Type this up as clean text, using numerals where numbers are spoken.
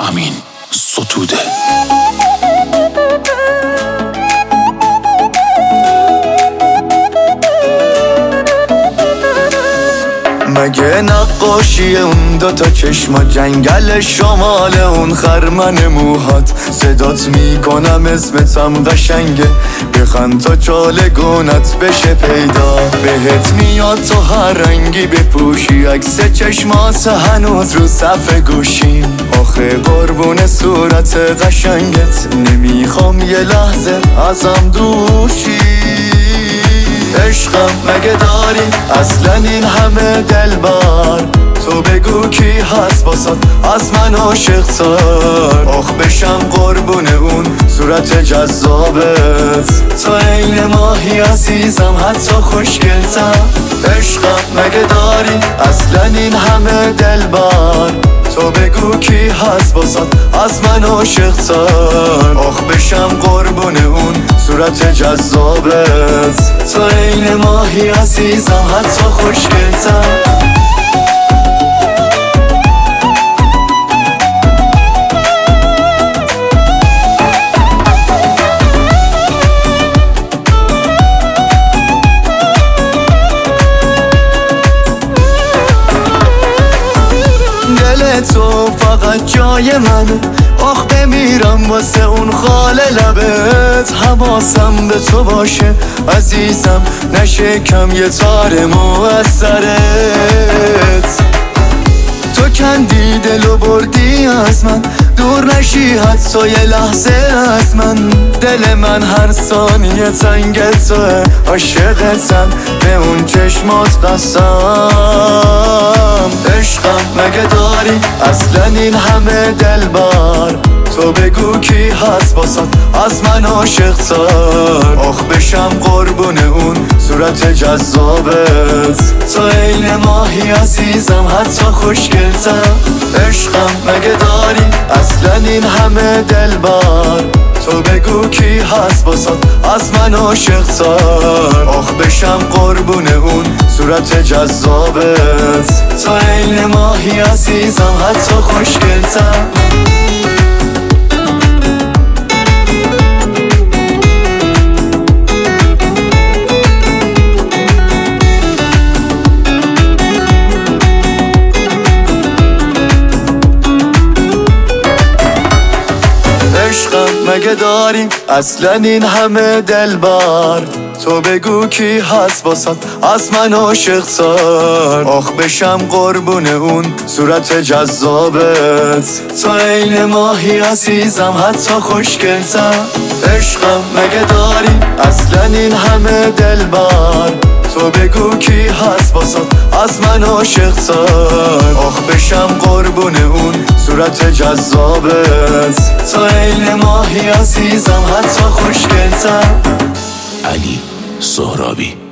امین ستوده. مگه نقاشی اون دوتا چشما، جنگل شمال اون خرمن موهات، صدات میکنم اسمتم قشنگه، بخند تا چالگونت بشه پیدا، بهت میاد تو هر رنگی بپوشی، عکس چشمات هنوز رو صفحه گوشیم، آخه قربون صورت قشنگت، نمیخوام یه لحظه ازم دوشی. عشقم مگه داری اصلا این همه دلبر، تو بگو کی هست باسات از من عاشق تر، آخ بشم قربون اون صورت جذابت، تو عین ماهی عزیزم حتی خوشگلتر. عشقم مگه داری اصلا این همه دلبر، تو بگو کی هست باسات از من عاشق تر، آخ بشم قربون اون صورت جذابت، تو عین ماهی عزیزم حتی خوشگلتر. دل تو فقط جای منه، آخ بمیرم واسه اون خال لبت، حواسم به تو باشه عزیزم، نشه کم یه تار مو از سرت، تو کندی دلو بردی از من، دور نشی حتی یه لحظه از من، دل من هر ثانیه تنگ توه، عاشقتم به اون چشمات قسم. عشقم مگه داری اصلا این همه دلبر، تو بگو کی هست باسات از من عاشق تر، آخ بشم قربون اون صورت جذابت، تو عین ماهی عزیزم حتی خوشگلتر. عشقم مگه داری اصلا این همه دلبر، تو بگو کی هست باسات از من عاشق تر، آخ بشم قربون اون صورت جذابت، تو عین ماهی عزیزم حتی خوشگلتر. مگه داریم اصلا این همه دلبر، تو بگو کی هست باسات از من عاشق تر، آخ بشم قربون اون صورت جذابت، تو عین ماهی عزیزم حتی خوشگلتر. عشقم مگه داریم اصلا این همه دلبر، تو بگو کی هست باسات از من عاشق تر، آخ بشم قربون اون صورت جذابت، تو عین ماهی عزیزم حتی خوشگلتر. علی سهرابی.